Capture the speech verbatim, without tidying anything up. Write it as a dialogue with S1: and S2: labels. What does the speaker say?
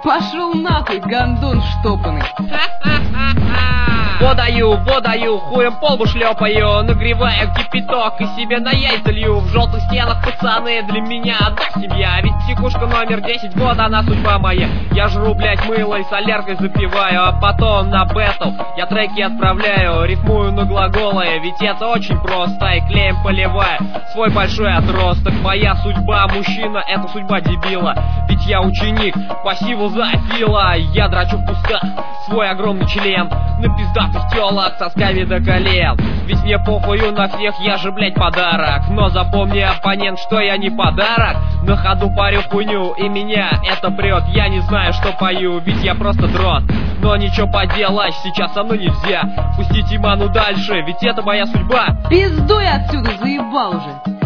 S1: Пошел нахуй, гандон штопанный.
S2: Водаю, водаю, хуем полбу шлепаю, нагреваю кипяток и себе на яйца лью. В желтых стенах пацаны, для меня одна семья. Ведь психушка номер десять, вот она судьба моя. Я жру, блять, мыло и соляркой запиваю, а потом на бэтл я треки отправляю. Рифмую на глаголы, ведь это очень просто. И клеем поливаю свой большой отросток. Моя судьба мужчина, это судьба дебила. Ведь я ученик пассиву зоофила. Я драчу в кустах свой огромный член на пиздатых телок сосками до колен. Ведь мне похую на всех, я же, блять, подарок. Но запомни, оппонент, что я не подарок. На ходу парю хуйню, и меня это прет. Я не знаю, что пою, ведь я просто дрон. Но ничего поделать, сейчас со мной нельзя. Пустите ману дальше, ведь это моя судьба.
S1: Пиздуй отсюда, заебал уже.